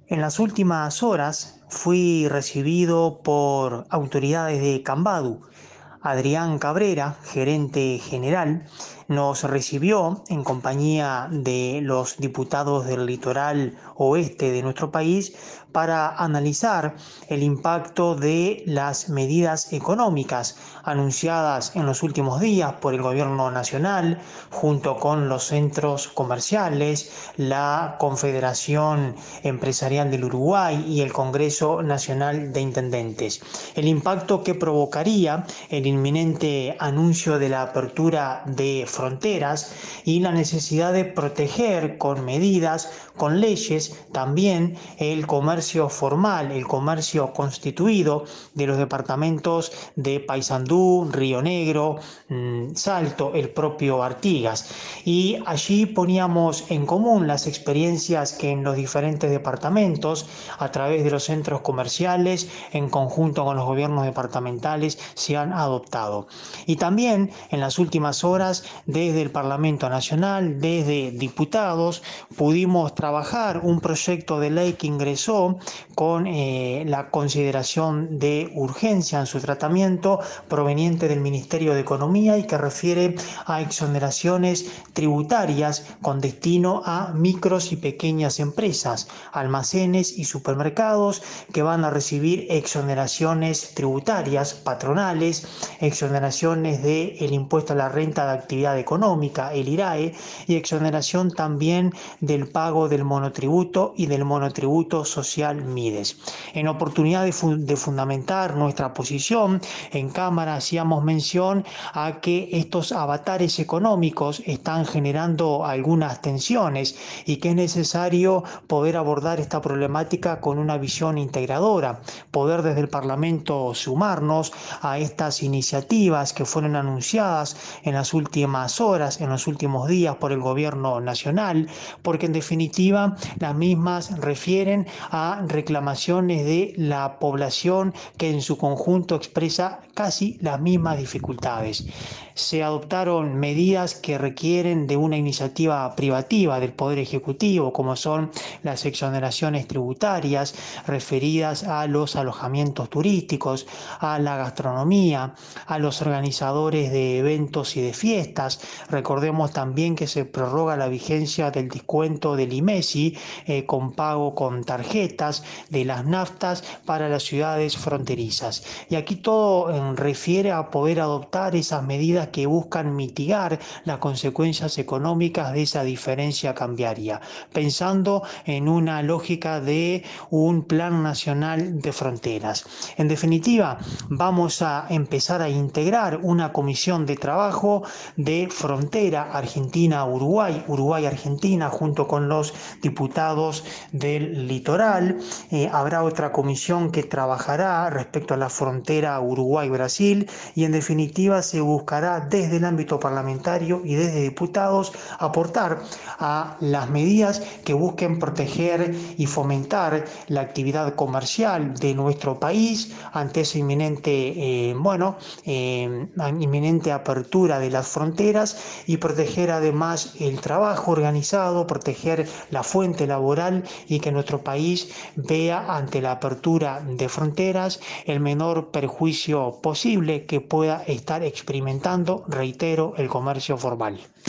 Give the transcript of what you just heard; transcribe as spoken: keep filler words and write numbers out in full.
En las últimas horas fui recibido por autoridades de Cambadu. Adrián Cabrera, gerente general, nos recibió en compañía de los diputados del litoral oeste de nuestro país para analizar el impacto de las medidas económicas anunciadas en los últimos días por el gobierno nacional, junto con los centros comerciales, la Confederación Empresarial del Uruguay y el Congreso Nacional de Intendentes. El impacto que provocaría el inminente anuncio de la apertura de fronteras y la necesidad de proteger con medidas, con leyes, también el comercio formal, el comercio constituido de los departamentos de Paysandú, Río Negro, Salto, el propio Artigas. Y allí poníamos en común las experiencias que en los diferentes departamentos, a través de los centros comerciales, en conjunto con los gobiernos departamentales, se han adoptado. Y también en las últimas horas, desde el Parlamento Nacional, desde diputados, pudimos trabajar un proyecto de ley que ingresó con eh, la consideración de urgencia en su tratamiento, proveniente del Ministerio de Economía y que refiere a exoneraciones tributarias con destino a micros y pequeñas empresas, almacenes y supermercados que van a recibir exoneraciones tributarias patronales, exoneraciones del impuesto a la renta de actividad económica, el IRAE, y exoneración también del pago del monotributo y del monotributo social MIDES. En oportunidad de, fu de fundamentar nuestra posición, en Cámara hacíamos mención a que estos avatares económicos están generando algunas tensiones y que es necesario poder abordar esta problemática con una visión integradora, poder desde el Parlamento sumarnos a estas iniciativas que fueron anunciadas en las últimas horas, en los últimos días por el gobierno nacional, porque en definitiva las mismas refieren a reclamaciones de la población que en su conjunto expresa casi las mismas dificultades. Se adoptaron medidas que requieren de una iniciativa privativa del Poder Ejecutivo, como son las exoneraciones tributarias referidas a los alojamientos turísticos, a la gastronomía, a los organizadores de eventos y de fiestas. Recordemos también que se prorroga la vigencia del descuento del IMESI eh, con pago con tarjetas de las naftas para las ciudades fronterizas. Y aquí todo eh, refiere a poder adoptar esas medidas que buscan mitigar las consecuencias económicas de esa diferencia cambiaria, pensando en una lógica de un plan nacional de fronteras. En definitiva, vamos a empezar a integrar una comisión de trabajo de frontera Argentina-Uruguay, Uruguay-Argentina, junto con los diputados del litoral. Eh, habrá otra comisión que trabajará respecto a la frontera Uruguay-Brasil y en definitiva se buscará desde el ámbito parlamentario y desde diputados aportar a las medidas que busquen proteger y fomentar la actividad comercial de nuestro país ante esa inminente, eh, bueno, eh, inminente apertura de las fronteras y proteger además el trabajo organizado, proteger la fuente laboral y que nuestro país vea ante la apertura de fronteras el menor perjuicio posible que pueda estar experimentando, reitero, el comercio formal.